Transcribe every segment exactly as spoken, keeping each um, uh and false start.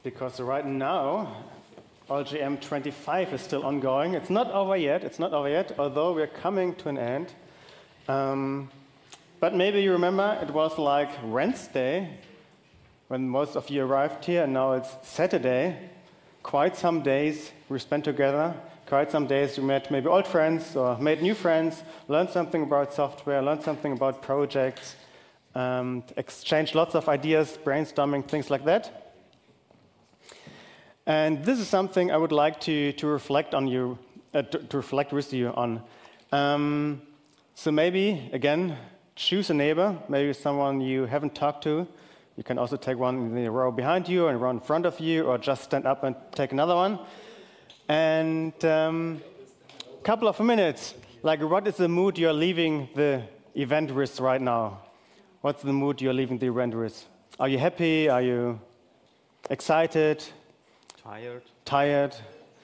because right now L G M twenty-five is still ongoing. It's not over yet. It's not over yet, although we're coming to an end. Um, but maybe you remember it was like Wednesday when most of you arrived here, and now it's Saturday. Quite some days we spent together. Quite some days we met maybe old friends or made new friends, learned something about software, learned something about projects, um, exchanged lots of ideas, brainstorming, things like that. And this is something I would like to, to reflect on you, uh, to, to reflect with you on. Um, so maybe, again, choose a neighbor, maybe someone you haven't talked to. You can also take one in the row behind you and one in front of you, or just stand up and take another one. And a um, couple of minutes, like what is the mood you're leaving the event with right now? What's the mood you're leaving the event with? Are you happy? Are you excited? Tired. Tired?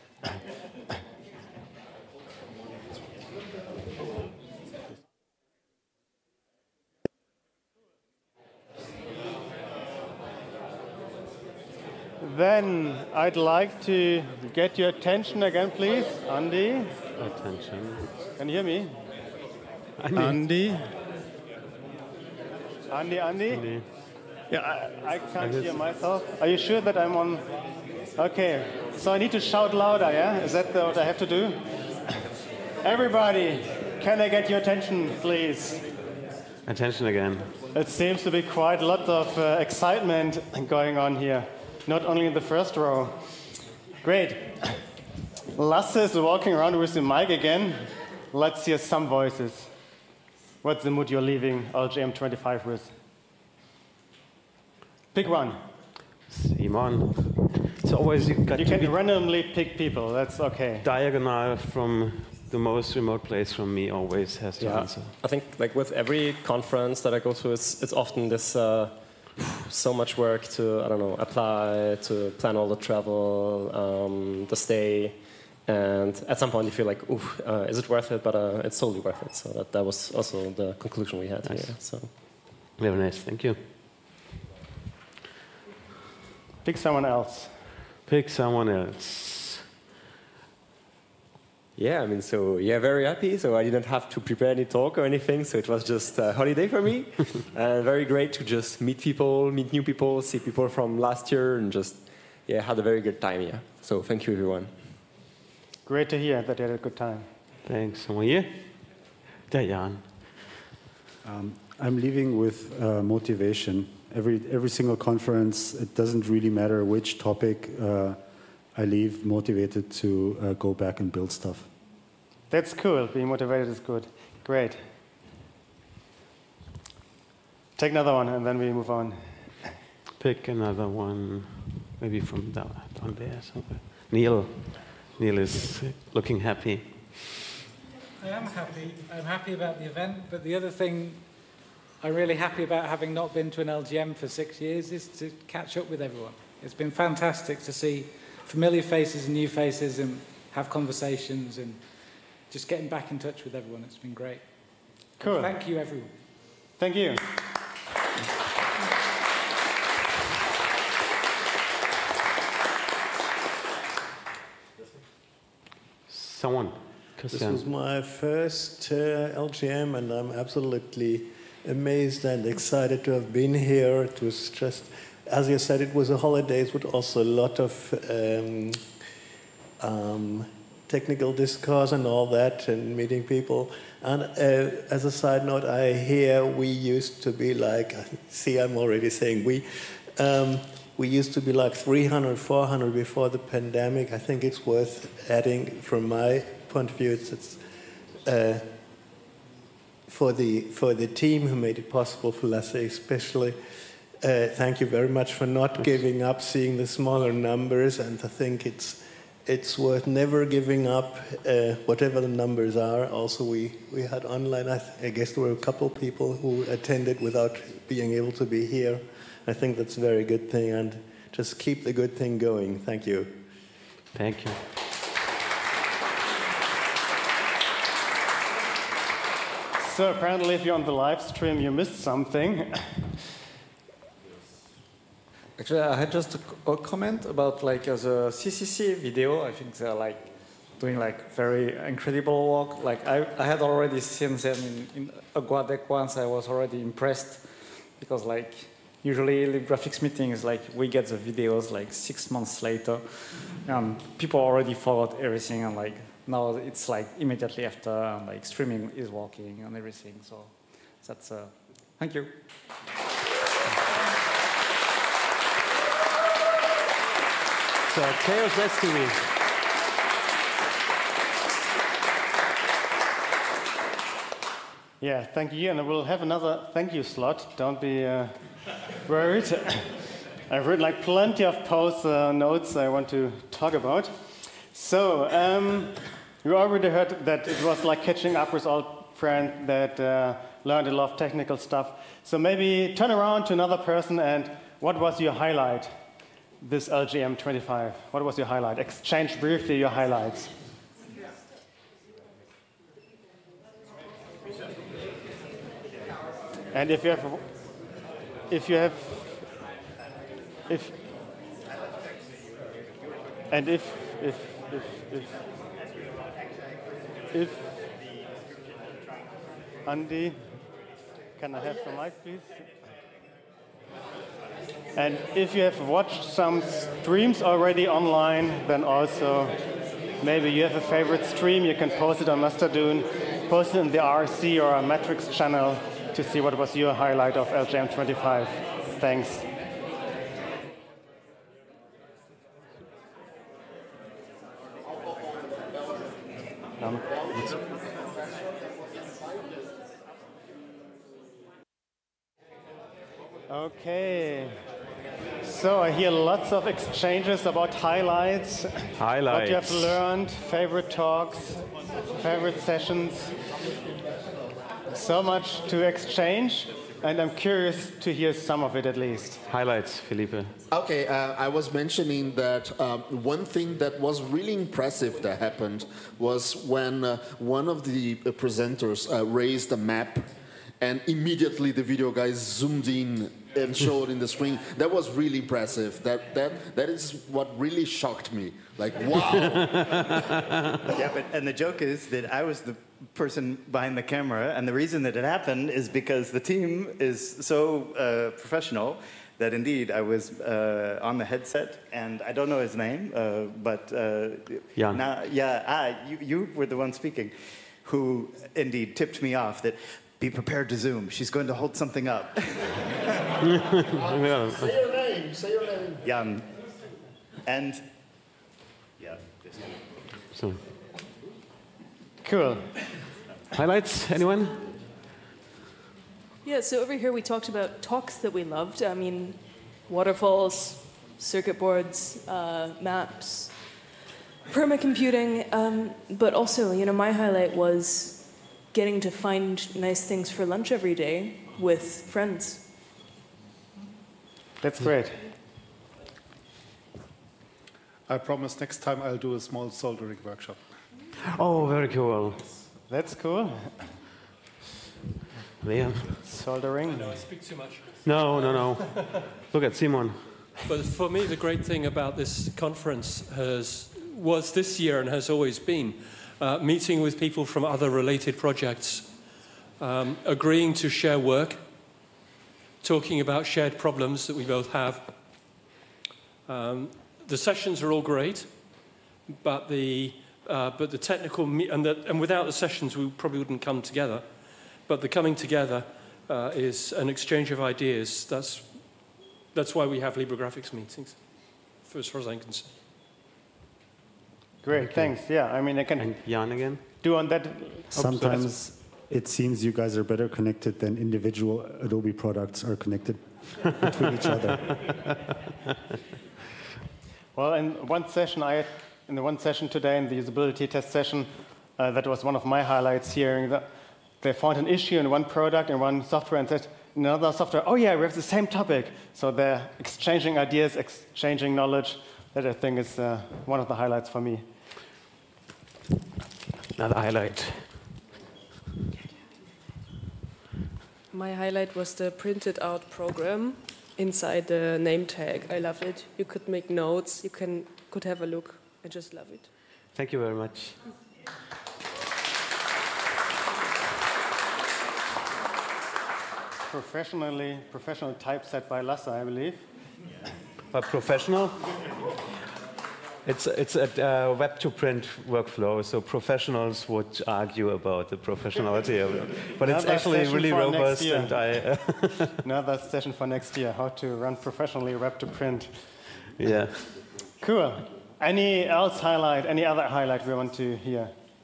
Then I'd like to get your attention again, please. Andy. Attention. Can you hear me? Andy. Andy. Andy, Andy. Andy. Yeah, I, I can't hear myself. Are you sure that I'm on? Okay, so I need to shout louder, yeah? Is that what I have to do? Everybody, can I get your attention, please? Attention again. It seems to be quite a lot of uh, excitement going on here. Not only in the first row. Great. Lasse is walking around with the mic again. Let's hear some voices. What's the mood you're leaving L G M twenty-five with? Pick one. Simon. It's always you got You to can be randomly pick people. That's okay. diagonal from the most remote place from me. Always has to yeah. answer. I think like with every conference that I go to, it's it's often this. Uh, so much work to, I don't know, apply, to plan all the travel, um, the stay, and at some point you feel like, oof, uh, is it worth it? But uh, it's totally worth it. So that, that was also the conclusion we had nice. here. So. Very nice, thank you. Pick someone else. Pick someone else. Yeah, I mean, so yeah, very happy. So I didn't have to prepare any talk or anything. So it was just a holiday for me. And very great to just meet people, meet new people, see people from last year, and just, yeah, had a very good time, yeah. So thank you, everyone. Great to hear that you had a good time. Thanks. Someone here? Yeah, Jan. Um, I'm leaving with uh, motivation. Every, every single conference, it doesn't really matter which topic, uh, I leave motivated to uh, go back and build stuff. That's cool. Being motivated is good. Great. Take another one, and then we move on. Pick another one, maybe from down, down there somewhere. Neil. Neil is looking happy. I am happy. I'm happy about the event, but the other thing I'm really happy about, having not been to an L G M for six years, is to catch up with everyone. It's been fantastic to see familiar faces and new faces and have conversations and just getting back in touch with everyone. It's been great. Cool. And thank you, everyone. Thank you. Someone. Christian. This was my first uh, L G M, and I'm absolutely amazed and excited to have been here. It was just, as you said, it was a holidays with also a lot of um, um, technical discourse and all that, and meeting people. And uh, as a side note, I hear we used to be like, see, I'm already saying we, um, we used to be like three hundred, four hundred before the pandemic. I think it's worth adding from my point of view. It's, it's uh, for the for the team who made it possible, for Lasse especially. Uh, thank you very much for not giving up, seeing the smaller numbers, and I think it's it's worth never giving up, uh, whatever the numbers are. Also, we, we had online, I, th- I guess there were a couple people who attended without being able to be here. I think that's a very good thing, and just keep the good thing going. Thank you. Thank you. So apparently if you're on the live stream, you missed something. Actually, I had just a, a comment about like as a C C C video. I think they're like doing like very incredible work. Like I, I had already seen them in, in Aguadec once. I was already impressed because like usually LibGraphics meetings, like we get the videos like six months later, and people already forgot everything. And like now it's like immediately after, and like streaming is working and everything. So that's uh, thank you. So Chaos Rescue. Yeah, thank you. And we'll have another thank you slot. Don't be uh, worried. I've written like plenty of post uh, notes I want to talk about. So um, you already heard that it was like catching up with old friends that uh, learned a lot of technical stuff. So maybe turn around to another person and what was your highlight this L G M twenty-five? What was your highlight? Exchange briefly your highlights. And if you have, if you have, if, and if, if, if, if, if, Andy, can I have the mic, please? And if you have watched some streams already online, then also maybe you have a favorite stream, you can post it on Mastodon, post it in the R C or a Matrix channel to see what was your highlight of L G M twenty-five. Thanks. Um, okay. So I hear lots of exchanges about highlights. Highlights. What you have learned, favorite talks, favorite sessions. So much to exchange, and I'm curious to hear some of it at least. Highlights, Felipe. Okay, uh, I was mentioning that um, one thing that was really impressive that happened was when uh, one of the uh, presenters uh, raised a map, and immediately the video guys zoomed in and showed in the screen. That was really impressive. That that that is what really shocked me. Like, wow. Yeah, but and the joke is that I was the person behind the camera, and the reason that it happened is because the team is so uh, professional that indeed I was uh, on the headset, and I don't know his name, uh, but uh, Jan. now, yeah, ah, you, you were the one speaking, who indeed tipped me off that be prepared to zoom. She's going to hold something up. Say your name. Say your name. Jan, and yeah. So. Cool. Highlights, anyone? Yeah, so over here we talked about talks that we loved. I mean, waterfalls, circuit boards, uh, maps, permacomputing, um, but also, you know, my highlight was getting to find nice things for lunch every day with friends. That's great. I promise next time I'll do a small soldering workshop. Oh, very cool. That's cool. Liam. Soldering. I know I speak too much. No, no, no. Look at Simon. But for me, the great thing about this conference has was this year and has always been uh, meeting with people from other related projects, um, agreeing to share work, talking about shared problems that we both have. Um, the sessions are all great, but the uh, but the technical me- and the, and without the sessions we probably wouldn't come together. But the coming together uh, is an exchange of ideas. That's that's why we have LibreGraphics meetings, for as far as I'm concerned. Great, thanks. Yeah, I mean, I can and Jan again. do on that. Sometimes it seems you guys are better connected than individual Adobe products are connected between each other. Well, in one session, I in the one session today, in the usability test session, uh, that was one of my highlights. Hearing that they found an issue in one product in one software and said in another software, "Oh yeah, we have the same topic." So they're exchanging ideas, exchanging knowledge. That I think is uh, one of the highlights for me. Another highlight. My highlight was the printed out program inside the name tag. I loved it. You could make notes. You can could have a look. I just love it. Thank you very much. Professionally, professional typeset by Lasse, I believe. But professional? It's it's a uh, web to print workflow, so professionals would argue about the professionality of it. But it's Another actually session really for next robust, year. and I. Another session for next year: how to run professionally web to print. Yeah. Cool. Any else highlight? Any other highlight we want to hear?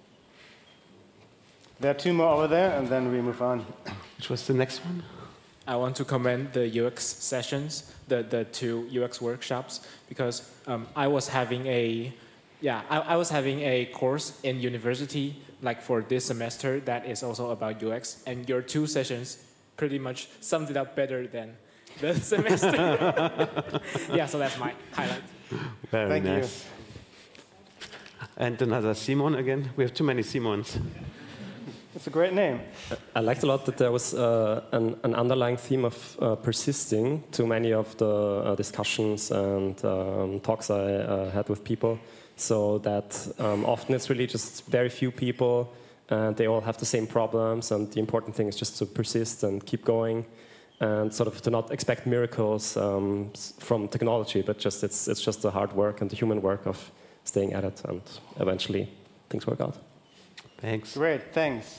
There are two more over there, and then we move on. Which was the next one? I want to commend the U X sessions, the, the two U X workshops, because um, I was having a, yeah, I, I was having a course in university, like for this semester, that is also about U X, and your two sessions pretty much summed it up better than the semester. Yeah, so that's my highlight. Very Thank nice. You. And another Simon again. We have too many Simons. It's a great name. I liked a lot that there was uh, an, an underlying theme of uh, persisting to many of the uh, discussions and um, talks I uh, had with people. So that um, often it's really just very few people, and they all have the same problems. And the important thing is just to persist and keep going, and sort of to not expect miracles um, from technology, but just it's it's just the hard work and the human work of staying at it, and eventually things work out. Thanks. Great, thanks.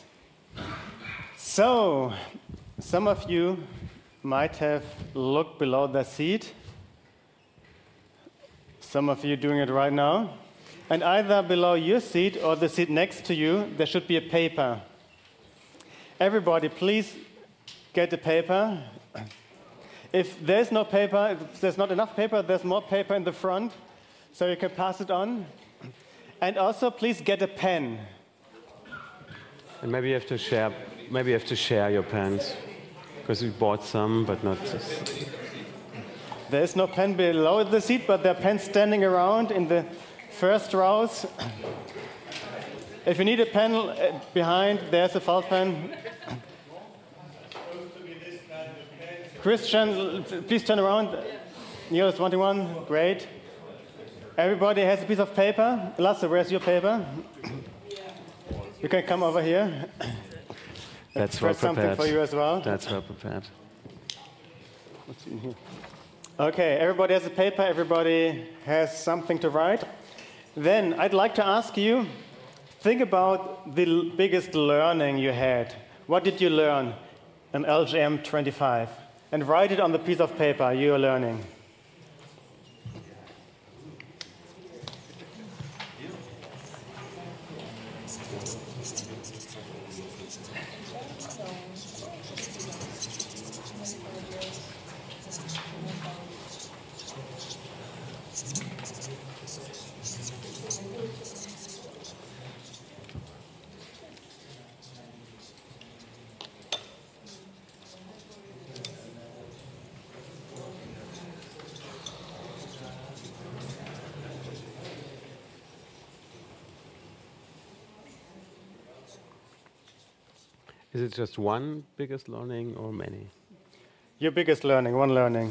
So, some of you might have looked below the seat. Some of you doing it right now. And either below your seat or the seat next to you, there should be a paper. Everybody, please get a paper. If there's no paper, if there's not enough paper, there's more paper in the front, so you can pass it on. And also, please get a pen. And maybe you have to share. Maybe you have to share your pens, because we bought some, but not. There is no pen below the seat, but there are pens standing around in the first rows. If you need a pen behind, there's a felt pen. Christian, please turn around. Niels, wanting one? Great. Everybody has a piece of paper. Lasse, where's your paper? You can come over here. That's well prepared. Something for you as well. That's well prepared. What's in here? Okay, everybody has a paper. Everybody has something to write. Then I'd like to ask you, think about the l- biggest learning you had. What did you learn in L G M twenty-five? And write it on the piece of paper you're learning. Is it just one biggest learning or many? Your biggest learning, one learning.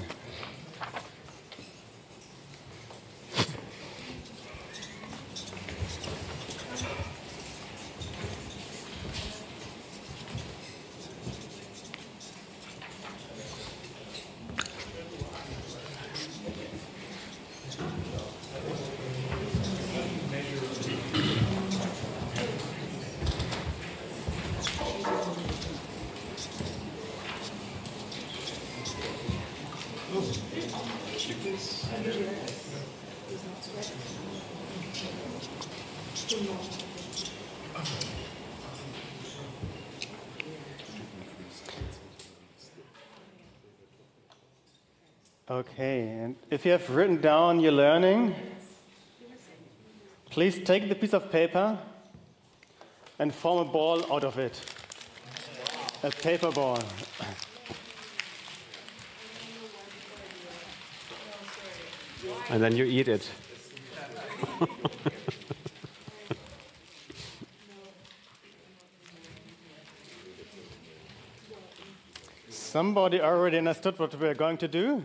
Okay, and if you have written down your learning, please take the piece of paper and form a ball out of it. A paper ball. And then you eat it. Somebody already understood what we're going to do.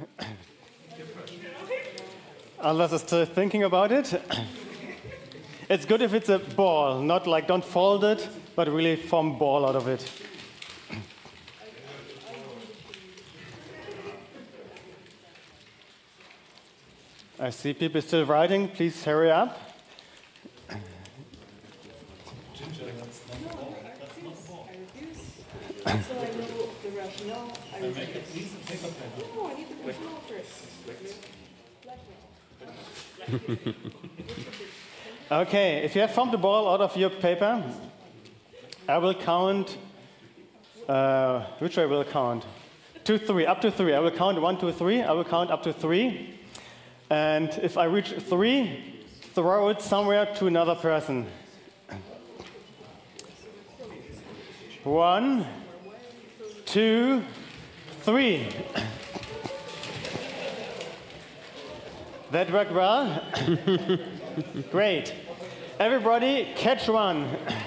Others are still thinking about it. It's good if it's a ball, not like don't fold it, but really form ball out of it. I see people still writing. Please hurry up. Okay, if you have formed a ball out of your paper, I will count. Uh, which way will I count? Two, three, up to three. I will count one, two, three. I will count up to three. And if I reach three, throw it somewhere to another person. One, two, three. That worked well? Great. Everybody, catch one.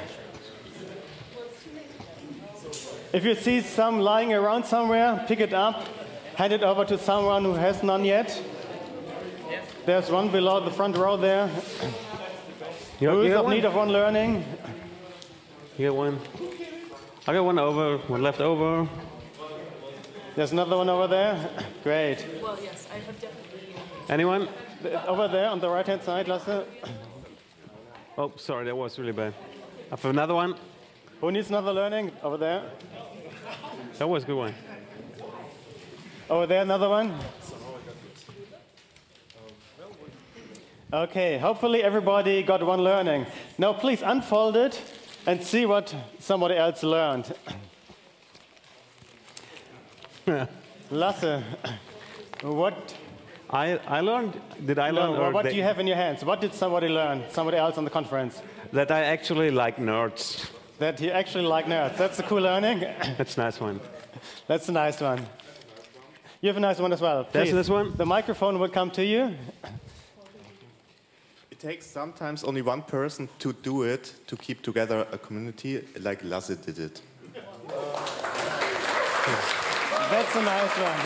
If you see some lying around somewhere, pick it up, hand it over to someone who has none yet. There's one below the front row there. You, Who you is got of one? need of one learning? You got one. I got one over, one left over. There's another one over there. Great. Well, yes, I have definitely. Anyone? Over there on the right-hand side, Lasse. Oh, sorry, that was really bad. I have another one. Who needs another learning? Over there. That was a good one. Over there, another one. Okay, hopefully everybody got one learning. Now please unfold it and see what somebody else learned. Lasse, what? I, I learned, did I learn? No, or what they- do you have in your hands? What did somebody learn? Somebody else on the conference? That I actually like nerds. That you actually like nerds. That's a cool learning. That's a nice one. That's a nice one. You have a nice one as well. That's Please. this one? The microphone will come to you. It takes sometimes only one person to do it to keep together a community like Lasse did it. That's a nice one.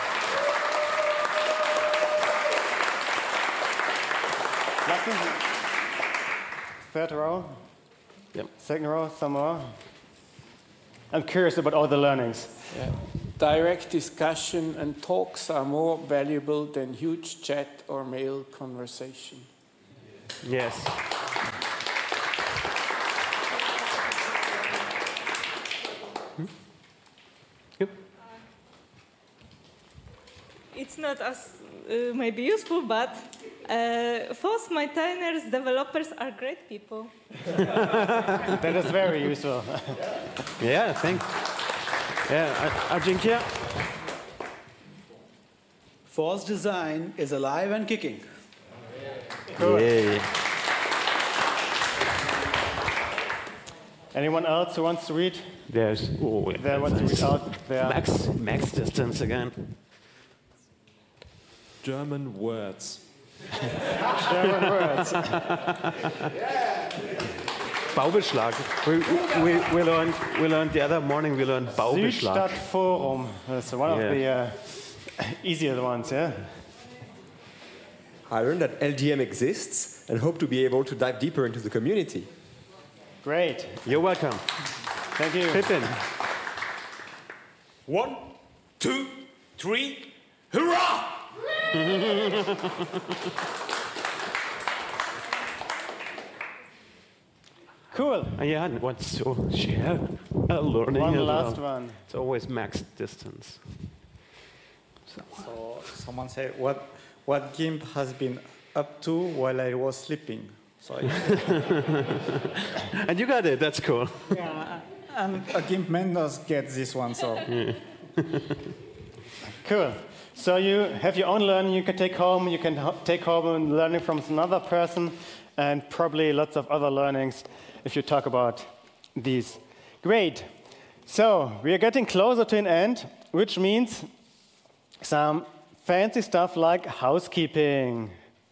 Lasse, third row. Yep. Second row, some more. I'm curious about all the learnings. Yeah. Direct discussion and talks are more valuable than huge chat or mail conversation. Yes. Hmm? Yep. It's not as uh, maybe useful, but uh, first, maintainers, developers are great people. That is very useful. Yeah, thanks. Yeah, Ajinkya? Force design is alive and kicking. Cool. Yeah. Anyone else who wants to read? There's, oh, yeah, There wants to read out there. Max, max distance again. German words. German words. Baubeschlag. We, we, we, learned, we learned the other morning, we learned Baubeschlag. Südstadtforum. That's one Yeah. of the uh, easier ones, yeah? I learned that L G M exists and hope to be able to dive deeper into the community. Great. You're welcome. Thank you. Pippin. One, two, three, hurrah! Cool. Yeah, and wants to share a learning One as last well. one. It's always max distance. So someone said, what, what GIMP has been up to while I was sleeping? So I And you got it, that's cool. yeah, and a GIMP member gets this one, so. Cool. So you have your own learning you can take home. You can ho- take home and learning from another person, and probably lots of other learnings if you talk about these. Great. So we are getting closer to an end, which means some fancy stuff like housekeeping.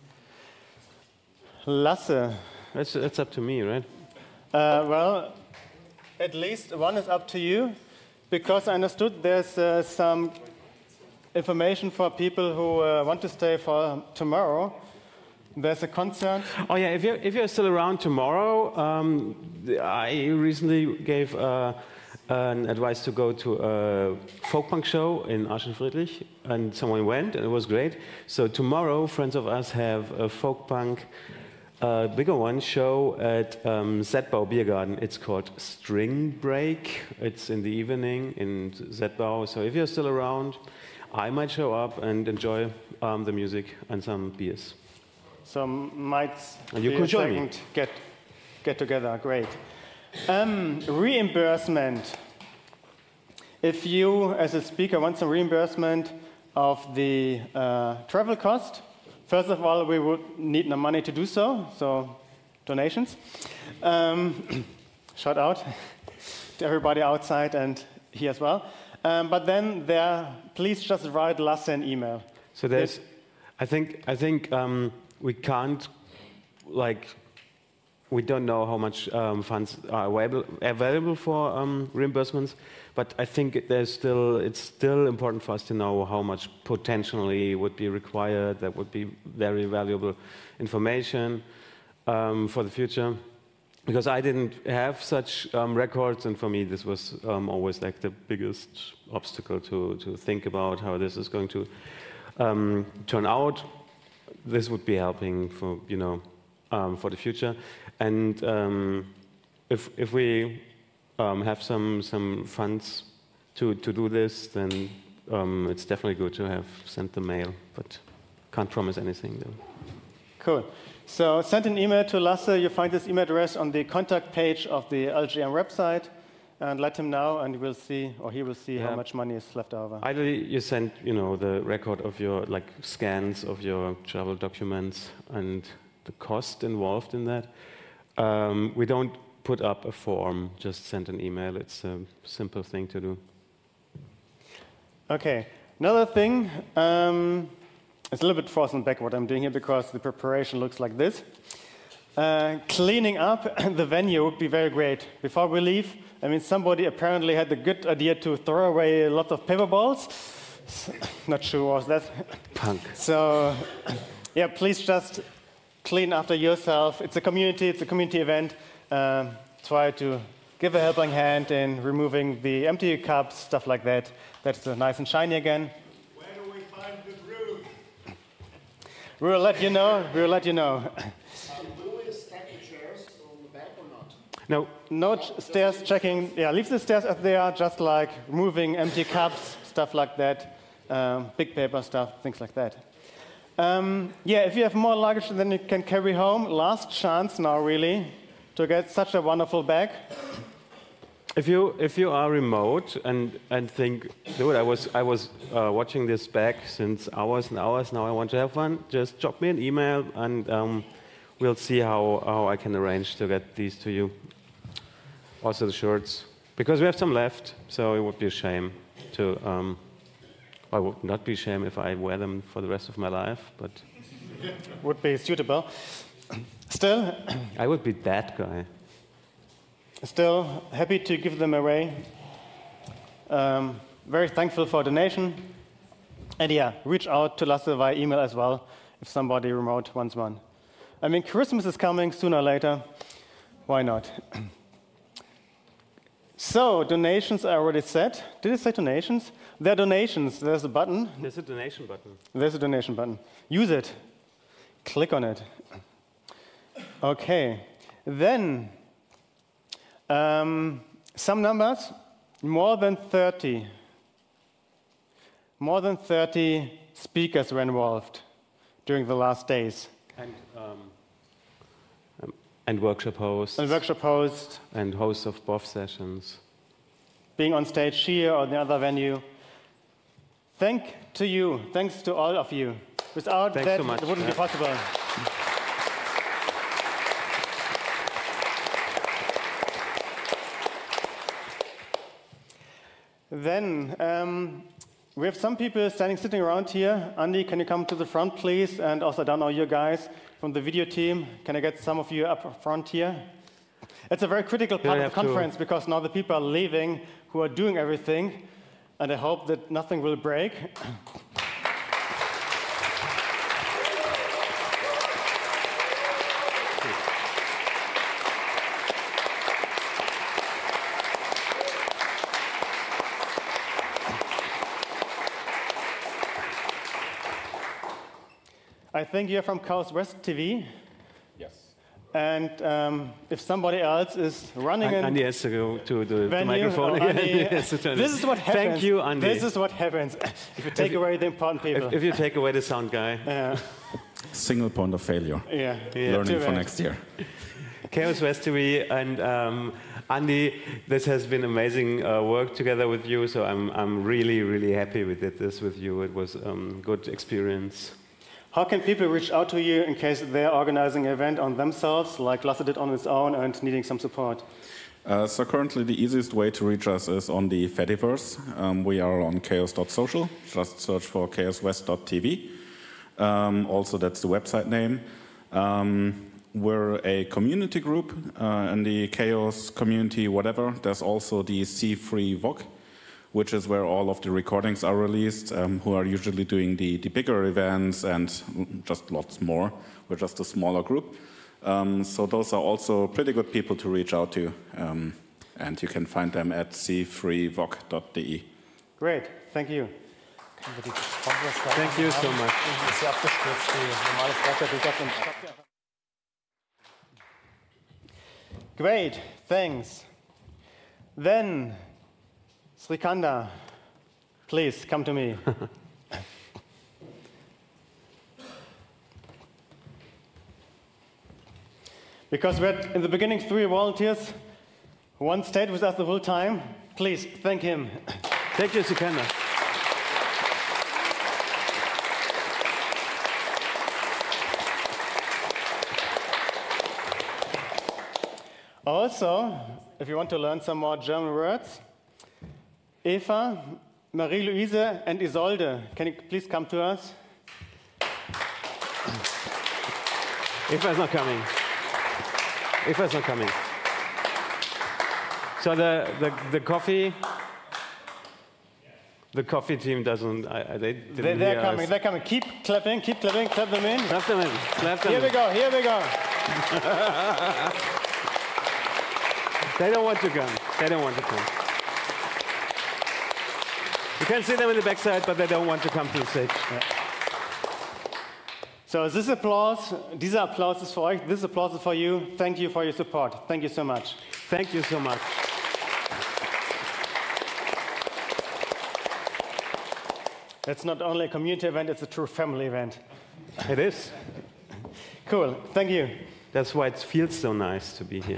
Lasse. That's, that's up to me, right? Uh, well, at least one is up to you. because I understood there's uh, some information for people who uh, want to stay for tomorrow. There's a concert. Oh yeah, if you're, if you're still around tomorrow, um, I recently gave uh, an advice to go to a folk punk show in Aschen-Friedrich, and someone went, and it was great. So tomorrow, friends of us have a folk punk, uh, bigger one, show at um, Zetbau Beer Garden. It's called String Break. It's in the evening in Zetbau. So if you're still around, I might show up and enjoy um, the music and some beers. So might and you be could a join second me. get get together. Great. Um, reimbursement. If you, as a speaker, want some reimbursement of the uh, travel cost, first of all, we would need the money to do so. So donations. Um, shout out to everybody outside and here as well. Um, but then there, please just write Lasse an email. So there's, I think, I think um, we can't, like, we don't know how much um, funds are available, available for um, reimbursements, but I think there's still, it's still important for us to know how much potentially would be required. That would be very valuable information um, for the future. Because I didn't have such um, records, and for me this was um, always like the biggest obstacle to, to think about how this is going to um, turn out. This would be helping for, you know, um, for the future. And um, if, if we um, have some, some funds to, to do this, then um, it's definitely good to have sent the mail, but can't promise anything though. Cool. So send an email to Lasse. You find this email address on the contact page of the L G M website, and let him know, and we'll see, or he will see Yeah. how much money is left over. Ideally, you send, you know, the record of your, like, scans of your travel documents and the cost involved in that. Um, we don't put up a form, just send an email. It's a simple thing to do. Okay. Another thing. Um, It's a little bit frozen back what I'm doing here because the preparation looks like this. Uh, cleaning up the venue would be very great. Before we leave, I mean, somebody apparently had the good idea to throw away a lot of paper balls. Not sure what was that. Punk. So, yeah, please just clean after yourself. It's a community, it's a community event. Uh, try to give a helping hand in removing the empty cups, stuff like that. That's uh, nice and shiny again. We will let you know. We will let you know. Will we stack the chairs on the back or not? No, no ch- stairs checking. Yeah, leave the stairs as they are, just like removing empty cups, stuff like that, um, big paper stuff, things like that. Um, yeah, if you have more luggage than you can carry home, last chance now, really, to get such a wonderful bag. If you if you are remote and and think, dude, I was I was uh, watching this back since hours and hours. Now I want to have fun. Just drop me an email, and um, we'll see how how I can arrange to get these to you. Also the shirts, because we have some left. So it would be a shame to. Um, I would not be a shame if I wear them for the rest of my life, but would be suitable. Still, I would be that guy. Still happy to give them away. Um, very thankful for donation. And yeah, reach out to Lasse via email as well if somebody remote wants one. I mean, Christmas is coming sooner or later. Why not? So, donations are already set. Did it say donations? There are donations. There's a button. There's a donation button. There's a donation button. Use it. Click on it. Okay. Then, Um, some numbers, more than thirty. More than thirty speakers were involved during the last days. And, um, um, and workshop hosts. And workshop hosts. And hosts of B O F sessions. Being on stage here or the other venue. Thank to you. Thanks to all of you. Without Thanks that, so much. it wouldn't Yeah. be possible. Then um, we have some people standing, sitting around here. Andy, can you come to the front, please? And also, I don't know you guys from the video team. Can I get some of you up front here? It's a very critical part You of the have to- conference because now the people are leaving who are doing everything, and I hope that nothing will break. I think you're from Chaos West T V. Yes. And um, if somebody else is running And an Andy has to go to the, the venue, microphone or again. Andy, He has to turn it. this is what happens. Thank you, Andy. This is what happens if you take If you- away the important people. If, if you take away the sound guy. Yeah. Single point of failure. Yeah. Yeah, Learning too for bad. next year. Chaos West T V and um, Andy, this has been amazing uh, work together with you. So I'm I'm really really happy we did this with you. It was um, good experience. How can people reach out to you in case they're organizing an event on themselves, like Lasse did on his own, and needing some support? Uh, so currently the easiest way to reach us is on the Fediverse. Um, we are on chaos dot social. Just search for chaos west dot t v. Um, also, that's the website name. Um, we're a community group uh, in the Chaos community, whatever. There's also the C three V O C, which is where all of the recordings are released, um, who are usually doing the, the bigger events and just lots more. We're just a smaller group. Um, so those are also pretty good people to reach out to. Um, and you can find them at c three v o c dot d e. Great, thank you. Thank you so much. Great, thanks. Then, Srikanda, please come to me. Because we had in the beginning three volunteers, one stayed with us the whole time. Please thank him. Thank you, Srikanda. Also, if you want to learn some more German words, Eva, Marie-Louise, and Isolde, can you please come to us? Eva's not coming. Eva's not coming. So the, the, the coffee, the coffee team doesn't, I, I, they didn't They, they're hear coming, us. they're coming. Keep clapping, keep clapping, clap them in. Clap them in, clap them Here in. we go, here we go. They don't want to come. They don't want to come. You can see them in the backside, but they don't want to come to the stage. So this applause, dieser Applaus ist für euch, this applause is for you. Thank you for your support. Thank you so much. Thank you so much. It's not only a community event, it's a true family event. It is. Cool, thank you. That's why it feels so nice to be here.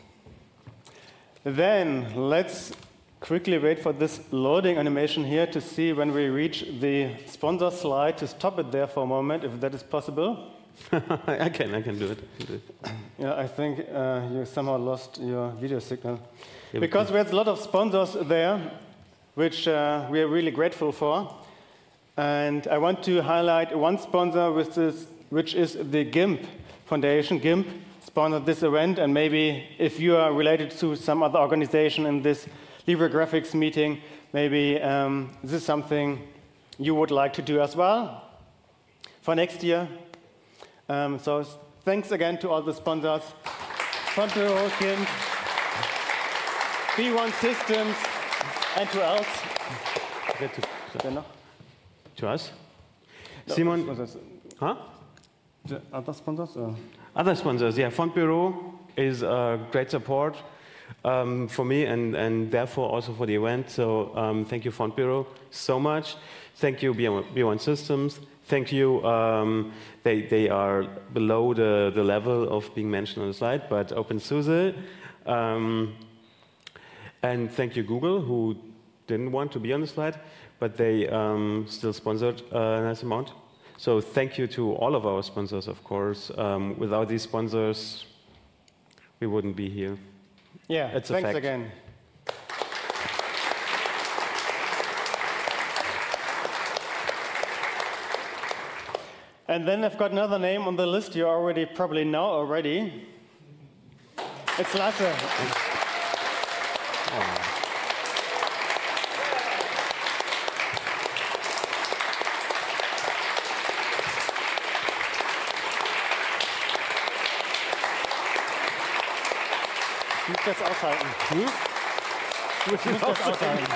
Then let's quickly wait for this loading animation here to see when we reach the sponsor slide, to stop it there for a moment, if that is possible. I can, I can do it. I can do it. Yeah, I think uh, you somehow lost your video signal. Yeah, Because we have a lot of sponsors there, which uh, we are really grateful for. And I want to highlight one sponsor, which is, which is the GIMP Foundation. GIMP sponsored this event, and maybe if you are related to some other organization in this LibreGraphics meeting, maybe um, this is something you would like to do as well for next year. Um, so thanks again to all the sponsors. Fontero, GIMP, B one Systems, and who else? Wer noch? To us? No, Simon? sponsors. Huh? The other sponsors? Or? Other sponsors, yeah. Font Bureau is uh, great support um, for me and, and therefore also for the event. So um, thank you, Font Bureau, so much. Thank you, B one Systems. Thank you. Um, they, they are below the, the level of being mentioned on the slide, but OpenSUSE. Um, and thank you, Google, who didn't want to be on the slide, but they um, still sponsored a nice amount. So thank you to all of our sponsors, of course. Um, without these sponsors, we wouldn't be here. Yeah, it's a thanks fact. again. And then I've got another name on the list you already probably know already. It's Lasse. Ich muss das aushalten. Hm? Ich muss das aushalten.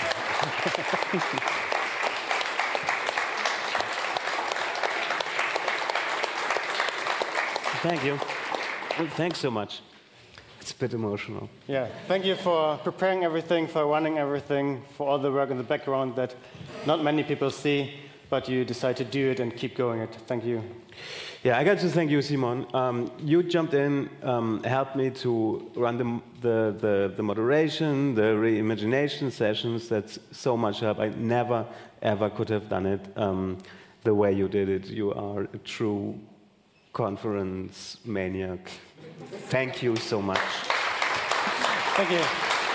Thank you. Well, thanks so much. It's a bit emotional. Yeah, thank you for preparing everything, for running everything, for all the work in the background that not many people see, but you decide to do it and keep going it. Thank you. Yeah, I got to thank you, Simon. Um, you jumped in, um, helped me to run the, the, the, the moderation, the reimagination sessions. That's so much help. I never, ever could have done it um, the way you did it. You are a true conference maniac. Thank you so much. Thank you.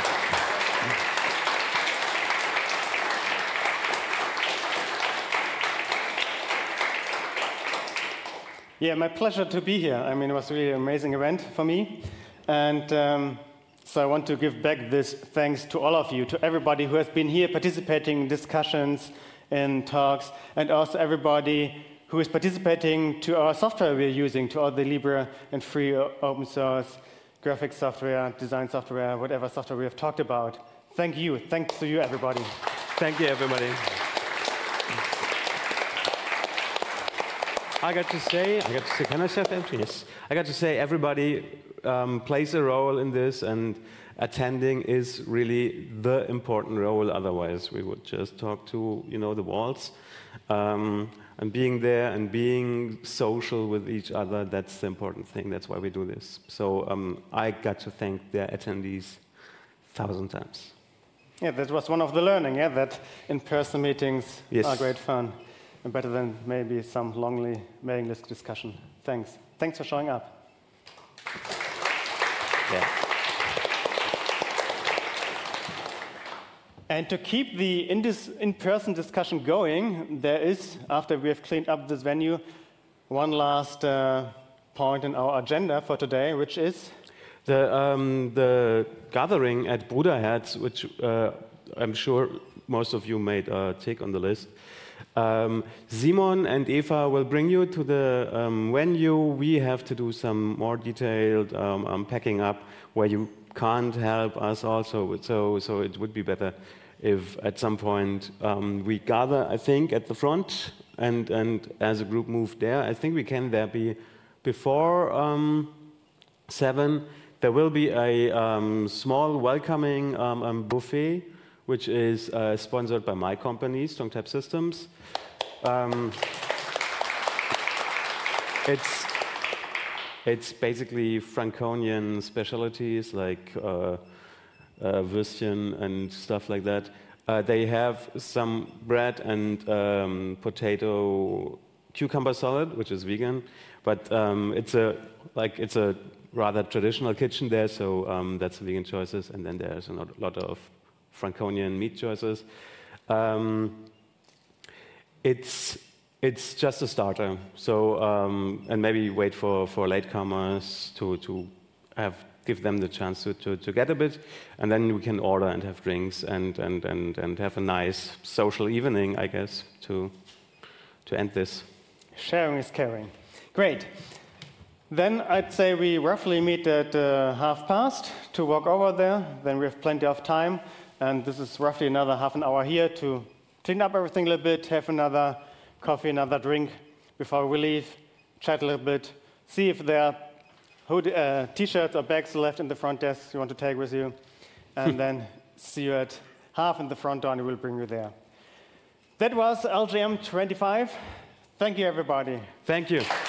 Yeah, my pleasure to be here. I mean, it was really an amazing event for me. And um, so I want to give back this thanks to all of you, to everybody who has been here participating in discussions, in talks, and also everybody who is participating to our software we're using, to all the Libre and free open source graphic software, design software, whatever software we have talked about. Thank you. Thanks to you, everybody. Thank you, everybody. I got to say, I got to say, can I say that? Yes. I got to say, everybody um, plays a role in this, and attending is really the important role. Otherwise, we would just talk to, you know, the walls. Um, and being there and being social with each other, that's the important thing. That's why we do this. So um, I got to thank the attendees a thousand times. Yeah, that was one of the learning, yeah, that in-person meetings Yes. are great fun. And better than maybe some lonely mailing list discussion. Thanks. Thanks for showing up. Yeah. And to keep the in this in-person discussion going, there is, after we have cleaned up this venue, one last uh, point in our agenda for today, which is? The, um, the gathering at Bruderherz, which uh, I'm sure most of you made a tick on the list. Um, Simon and Eva will bring you to the um, venue. We have to do some more detailed um, um, packing up where you can't help us also. So, so it would be better if at some point um, we gather, I think, at the front and, and as a group move there. I think we can there be before um, seven. There will be a um, small welcoming um, um, buffet, which is uh, sponsored by my company, StrongType Systems. Um, it's, it's basically Franconian specialties like uh, uh, Würstchen and stuff like that. Uh, they have some bread and um, potato cucumber salad, which is vegan, but um, it's a like it's a rather traditional kitchen there, so um, that's vegan choices, and then there's a lot of Franconian meat choices. Um, it's it's just a starter. So um, and maybe wait for, for latecomers to to have give them the chance to, to, to get a bit, and then we can order and have drinks and and, and, and have a nice social evening, I guess, to to end this. Sharing is caring. Great. Then I'd say we roughly meet at uh, half past to walk over there. Then we have plenty of time. And this is roughly another half an hour here to clean up everything a little bit, have another coffee, another drink before we leave, chat a little bit, see if there are hood, uh, t-shirts or bags left in the front desk you want to take with you, and then see you at half in the front door and we'll bring you there. That was L G M twenty-five. Thank you, everybody. Thank you.